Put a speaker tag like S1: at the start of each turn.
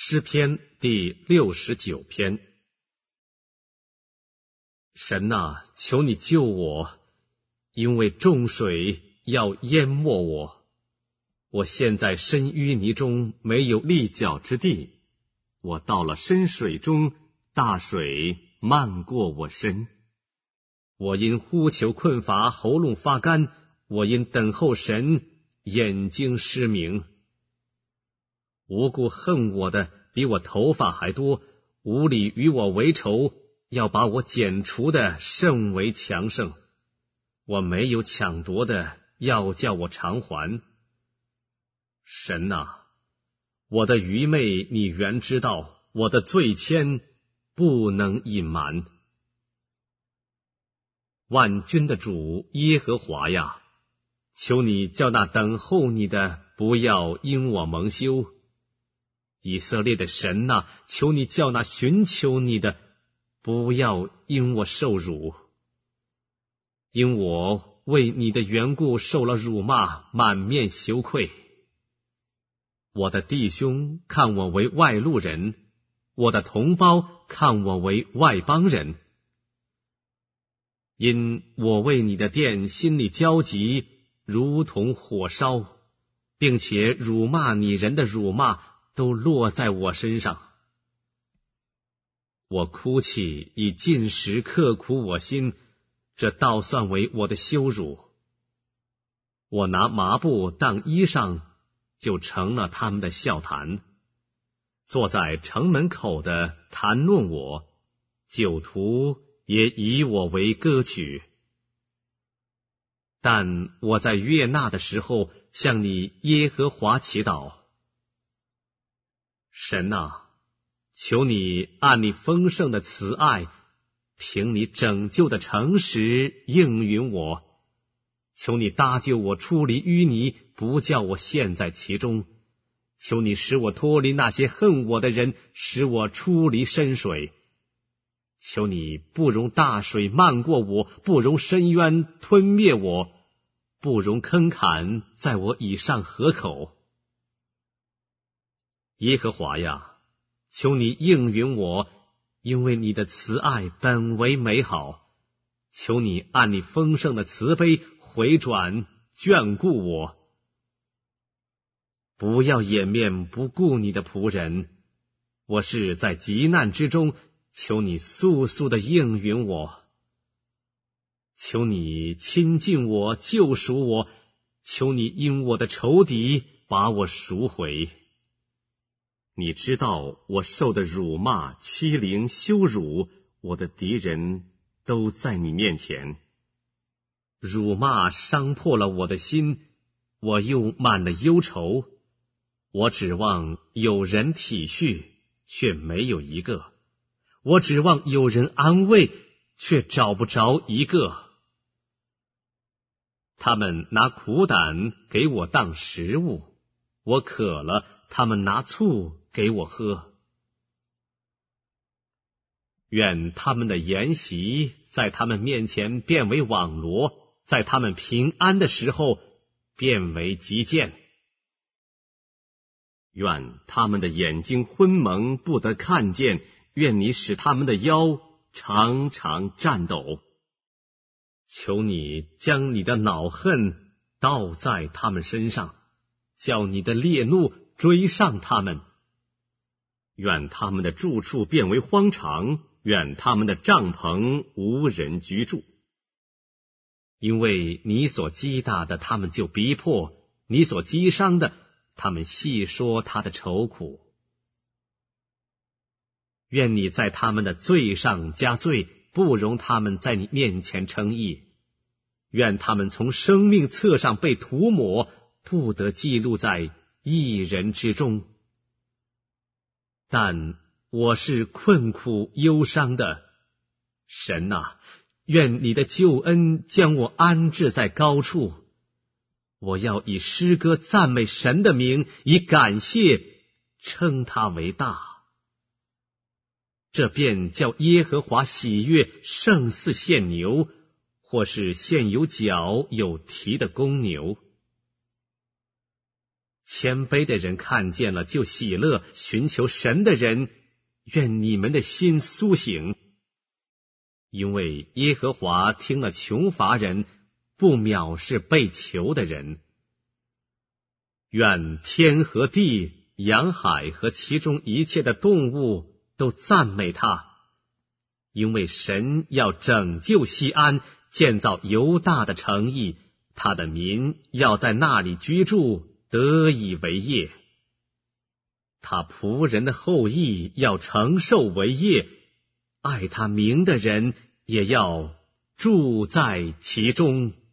S1: 诗篇第69篇。神啊，求你救我，因为众水要淹没我。我现在身淤泥中，没有立脚之地。我到了深水中，大水漫过我身。我因呼求困乏，喉咙发干；我因等候神，眼睛失明。无故恨我的比我头发还多，无理与我为仇，要把我剪除的甚为强盛。我没有抢夺的，要叫我偿还。神啊，我的愚昧你原知道，我的罪愆不能隐瞒。万军的主耶和华呀，求你叫那等候你的不要因我蒙羞。以色列的神啊，求你叫那寻求你的不要因我受辱。因我为你的缘故受了辱骂，满面羞愧。我的弟兄看我为外路人，我的同胞看我为外邦人。因我为你的殿心里焦急，如同火烧，并且辱骂你人的辱骂都落在我身上。我哭泣以进食刻苦我心，这倒算为我的羞辱。我拿麻布当衣裳，就成了他们的笑谈。坐在城门口的谈论我，酒徒也以我为歌曲。但我在悦纳的时候，向你耶和华祈祷。神啊，求你按你丰盛的慈爱，凭你拯救的诚实应允我。求你搭救我出离淤泥，不叫我陷在其中。求你使我脱离那些恨我的人，使我出离深水。求你不容大水漫过我，不容深渊吞灭我，不容坑坎在我以上河口。耶和华呀，求你应允我，因为你的慈爱本为美好。求你按你丰盛的慈悲回转眷顾我。不要掩面不顾你的仆人，我是在急难之中，求你速速的应允我。求你亲近我，救赎我，求你因我的仇敌把我赎回。你知道我受的辱骂、欺凌、羞辱，我的敌人都在你面前。辱骂伤破了我的心，我又满了忧愁。我指望有人体恤，却没有一个；我指望有人安慰，却找不着一个。他们拿苦胆给我当食物，我渴了，他们拿醋给我喝。愿他们的筵席在他们面前变为网罗，在他们平安的时候变为急见。愿他们的眼睛昏蒙，不得看见，愿你使他们的腰常常颤抖。求你将你的恼恨倒在他们身上，叫你的烈怒追上他们。愿他们的住处变为荒场，愿他们的帐篷无人居住。因为你所击打的，他们就逼迫；你所击伤的，他们细说他的愁苦。愿你在他们的罪上加罪，不容他们在你面前称义。愿他们从生命册上被涂抹，不得记录在义人之中。但我是困苦忧伤的，神啊，愿你的救恩将我安置在高处。我要以诗歌赞美神的名，以感谢称他为大。这便叫耶和华喜悦，胜似献牛，或是献有角有蹄的公牛。 谦卑的人看见了就喜乐，寻求神的人，愿你们的心苏醒。因为耶和华听了穷乏人，不藐视被囚的人。愿天和地、洋海和其中一切的动物都赞美他，因为神要拯救西安，建造犹大的城邑，他的民要在那里居住，得以为业。他仆人的后裔要承受为业，爱他名的人也要住在其中。